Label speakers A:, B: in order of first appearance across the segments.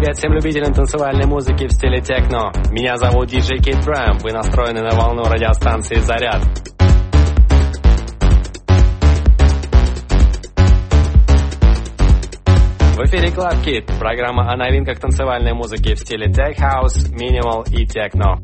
A: Привет всем любителям танцевальной музыки в стиле техно. Меня зовут DJ Kid Tram. Вы настроены на волну радиостанции «Заряд». В эфире Club Kid, программа о новинках танцевальной музыки в стиле Tech House, Minimal и Techno.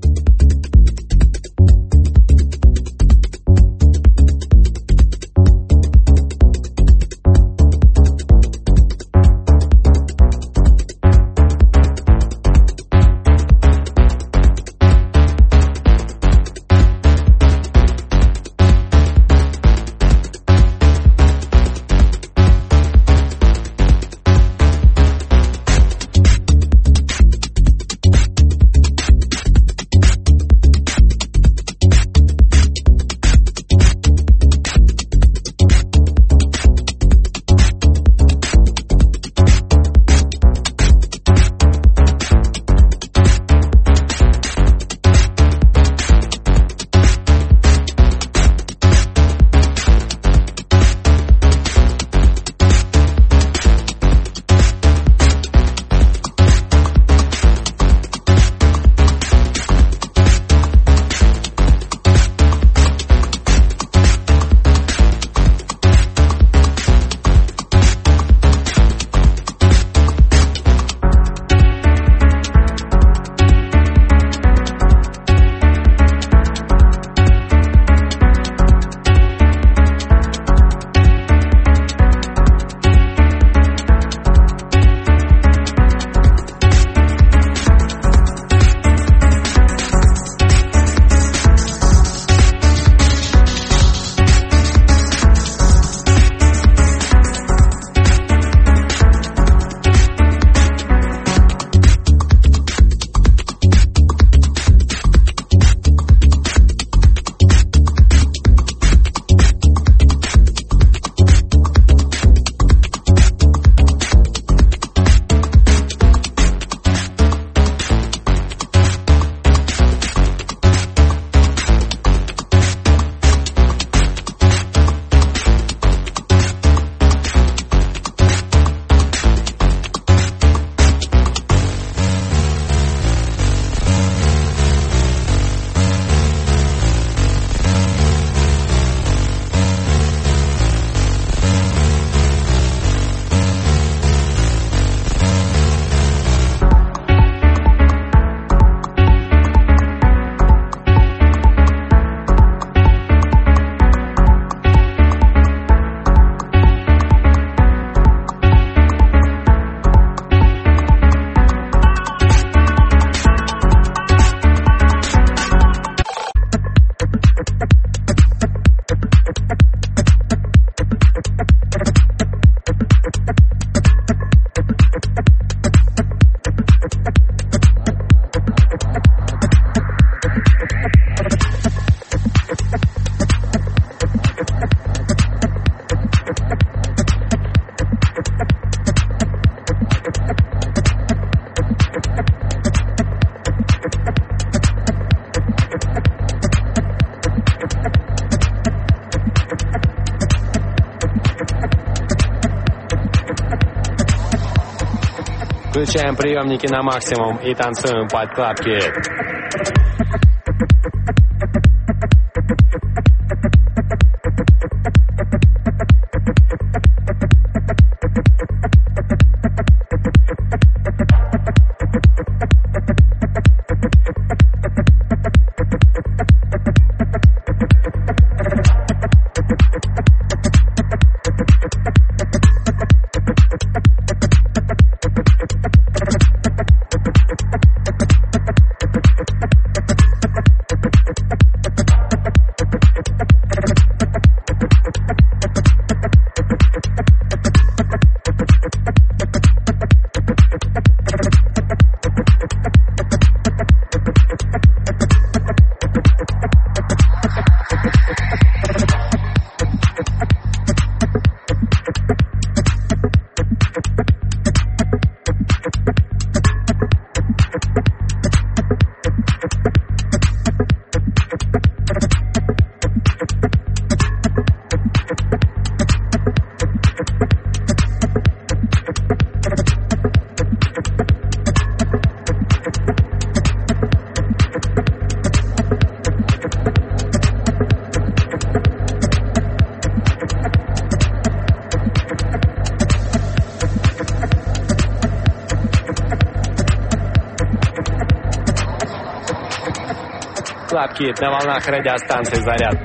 A: Включаем приемники на максимум и танцуем под Club Kid. Club Kid на волнах радиостанции «Заряд».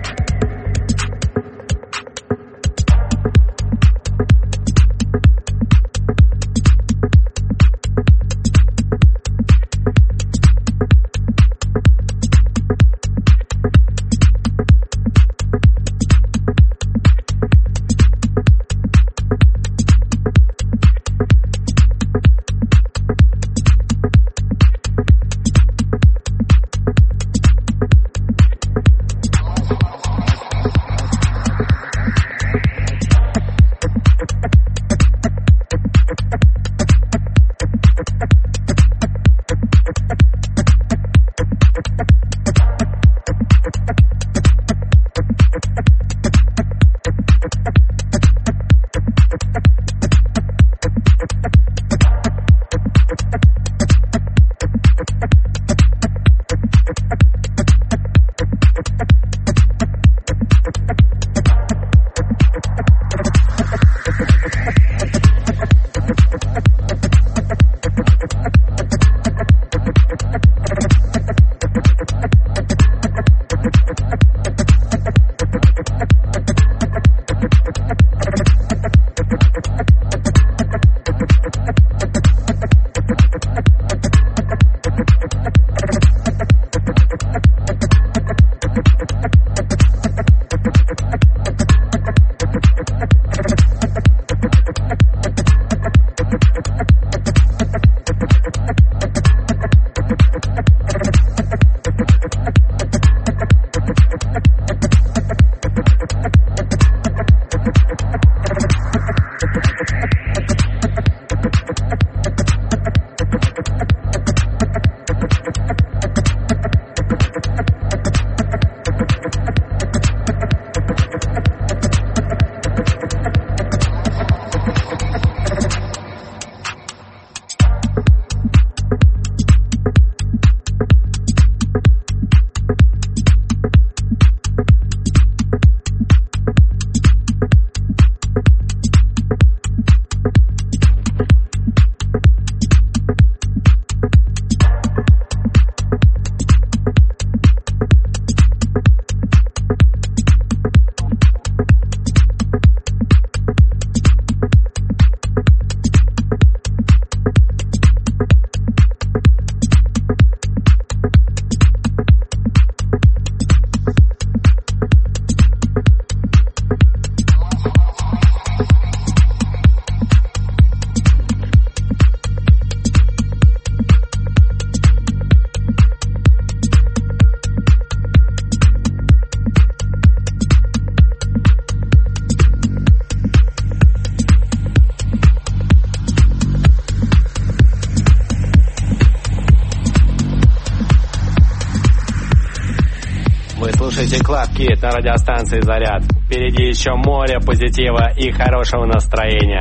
A: Слушайте Club Kid на радиостанции «Заряд». Впереди еще море позитива и хорошего настроения.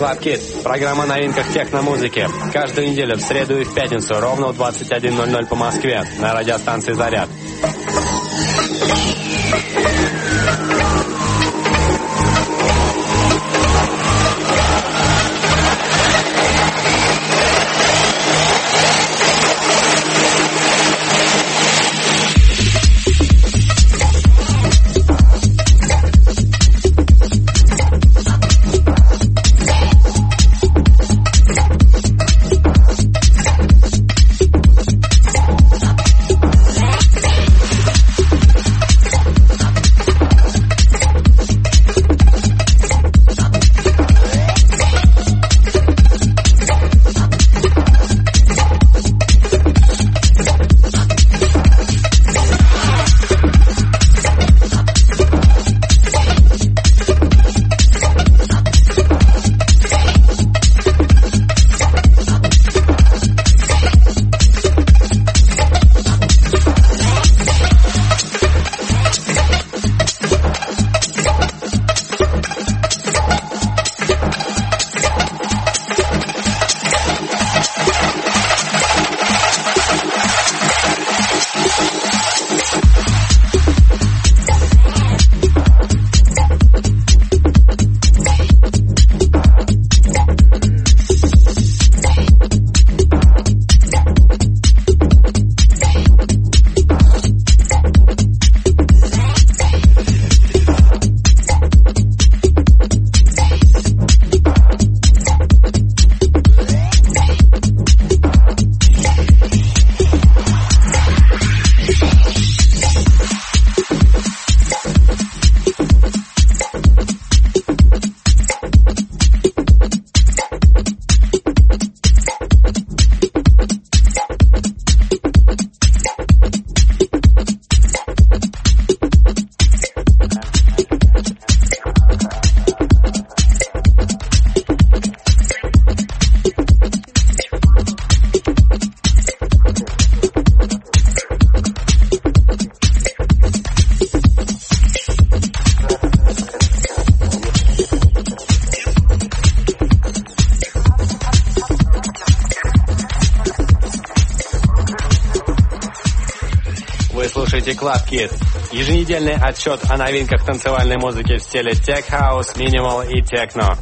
A: Club Kid. Программа о новинках техномузыки. Каждую неделю в среду и в пятницу ровно в 21:00 по Москве на радиостанции «Заряд». Слушайте Club Kid. Еженедельный отчет о новинках танцевальной музыки в стиле Tech House, Minimal и Techno.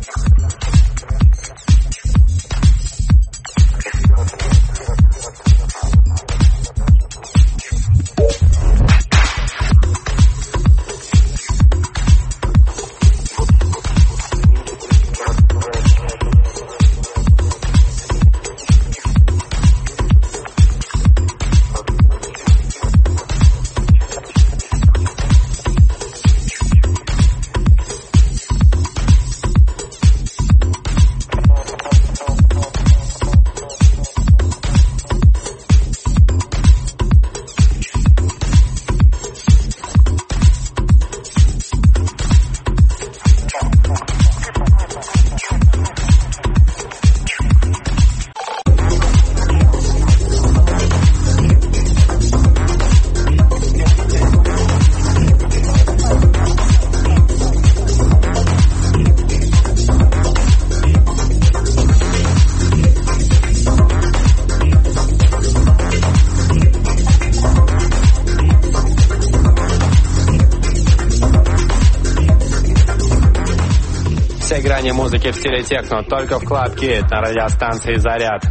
A: Грани музыки в стиле техно только в Club Kid на радиостанции «Заряд».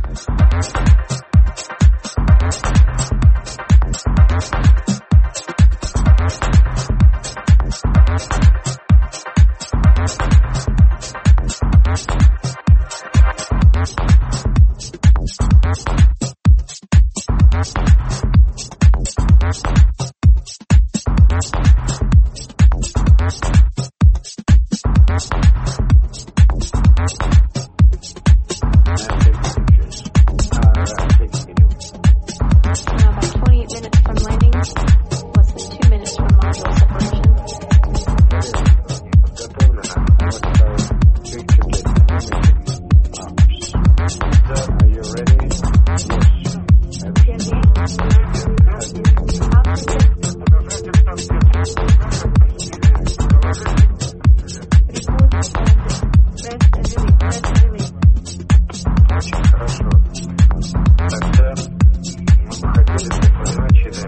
B: очень хорошо. Тогда мы бы хотели, чтобы вы начали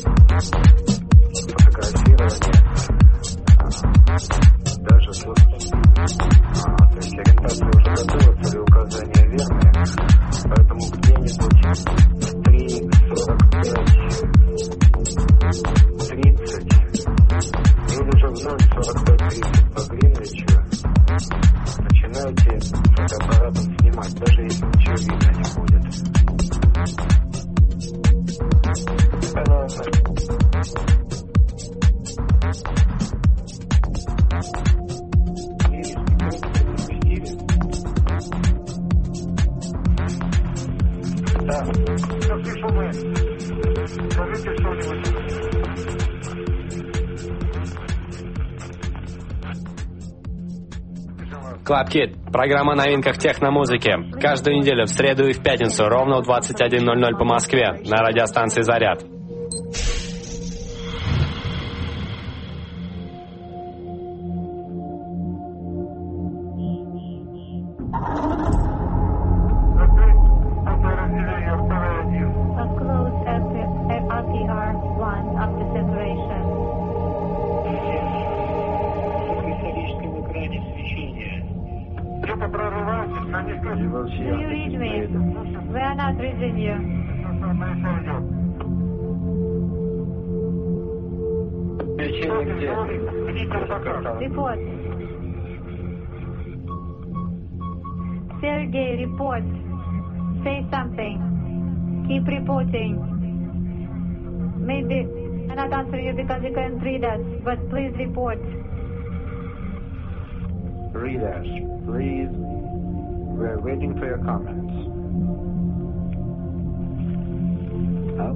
B: фотографирование даже тут. То есть ориентация уже готова, целеуказания верные, поэтому где-нибудь 3:45, 30 или же вновь 45-30 по Гринвичу начинайте фотоаппаратом снимать, даже если ничего видно не будет. Понятно. Да, все слышу мы. Скажите что-нибудь.
A: Club Kid. Программа о новинках техномузыки. Каждую неделю в среду и в пятницу ровно в 21:00 по Москве на радиостанции «Заряд».
C: Report. Sergey, report. Say something. Keep reporting. Maybe I cannot answer you because you can't read us, but please report.
B: Read us, please. We're waiting for your comments. Up.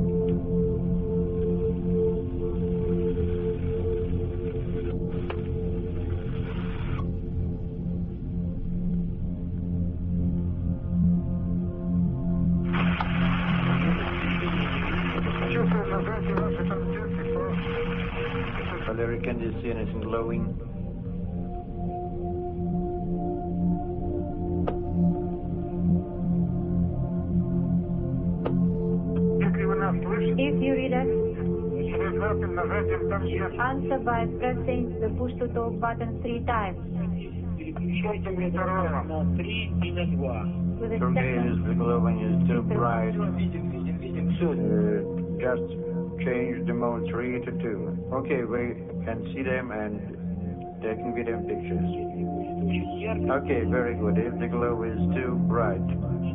B: Valerie, can you see anything glowing?
C: If you read us, answer by pressing the push to talk button 3 times. With a
B: Is the glowing is too bright. Just change the mode 3 to 2. Okay, we can see them and taking video pictures. Okay, very good. If the glow is too bright,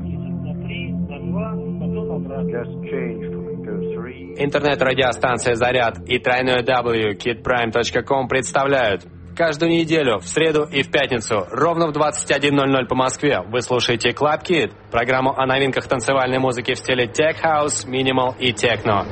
B: just change to 3.
A: Интернет-радиостанция «Заряд» и www.kidprime.com представляют каждую неделю в среду и в пятницу ровно в 21:00 по Москве вы слушаете Club Kid, программу о новинках танцевальной музыки в стиле Tech House, Minimal и Techno.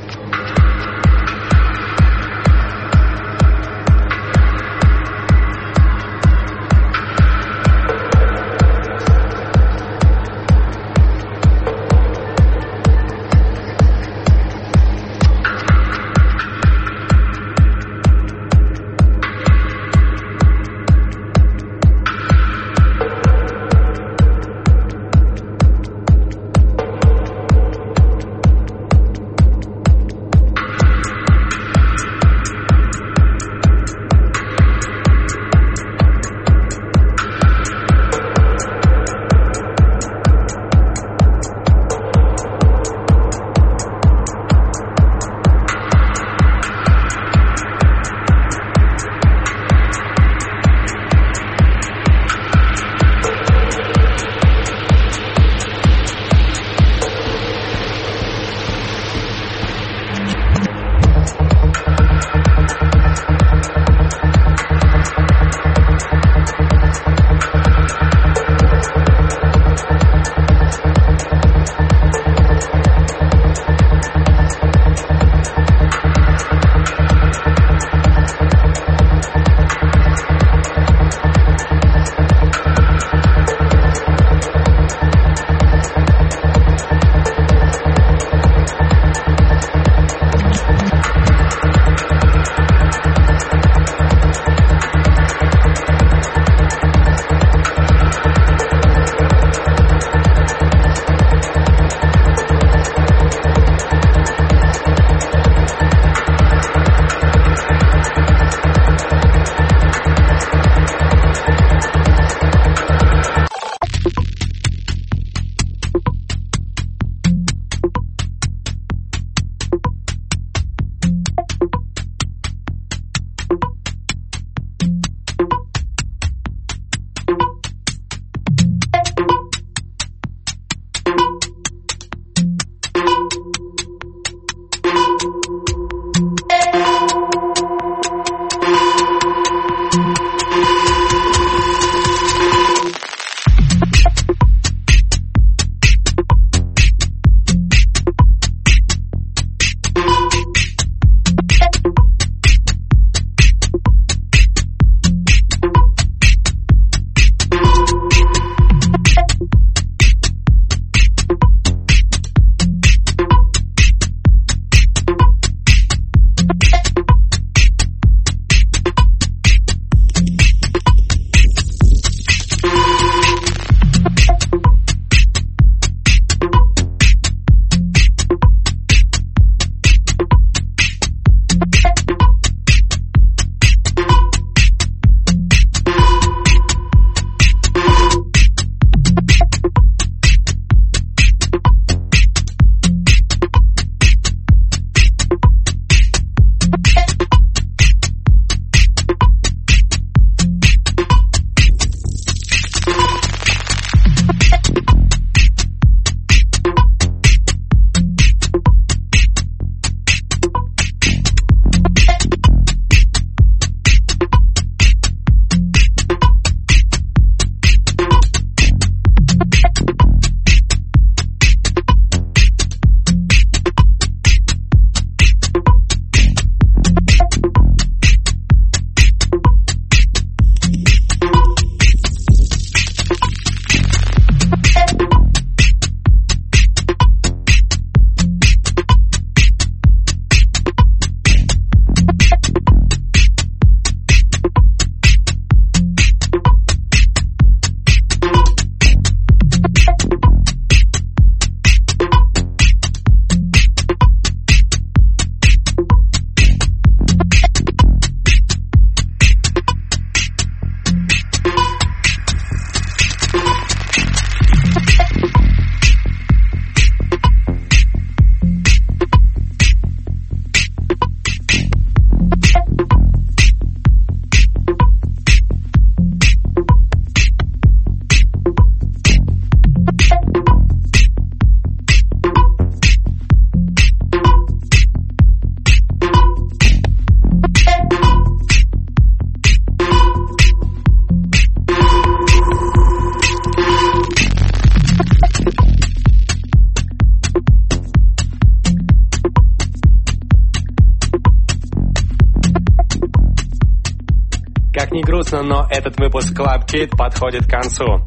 A: грустно, но этот выпуск Club Kid подходит к концу.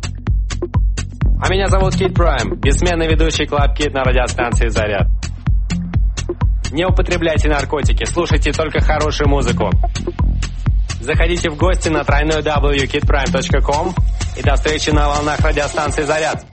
A: А меня зовут Kid Prime, бессменный ведущий Club Kid на радиостанции «Заряд». Не употребляйте наркотики, слушайте только хорошую музыку. Заходите в гости на www.kidprime.com и до встречи на волнах радиостанции «Заряд».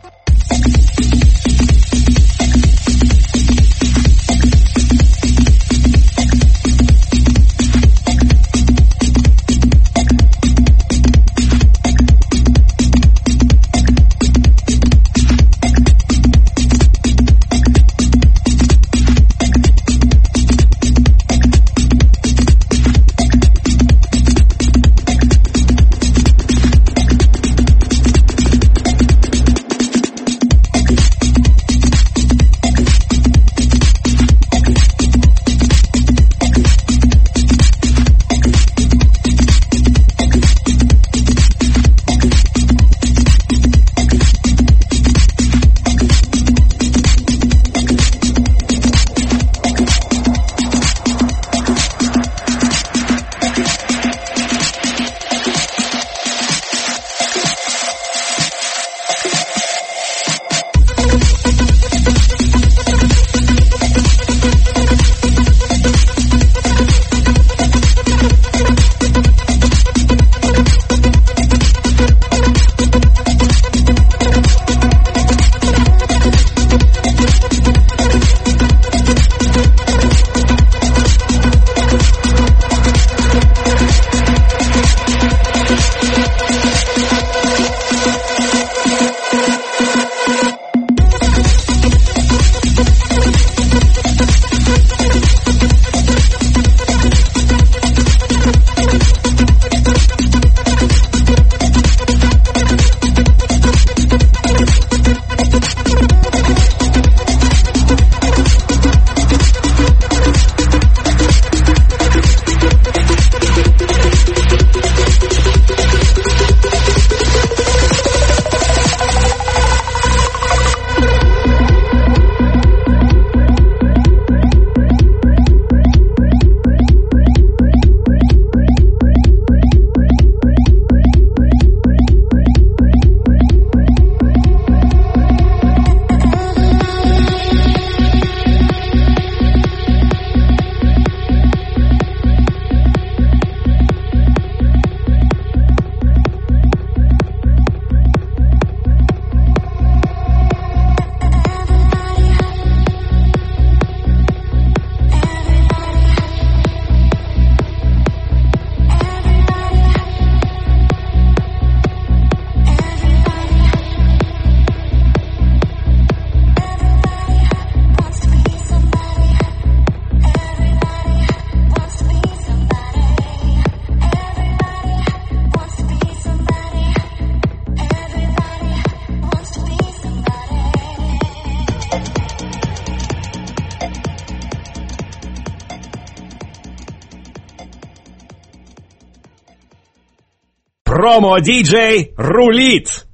D: Промо-диджей рулит!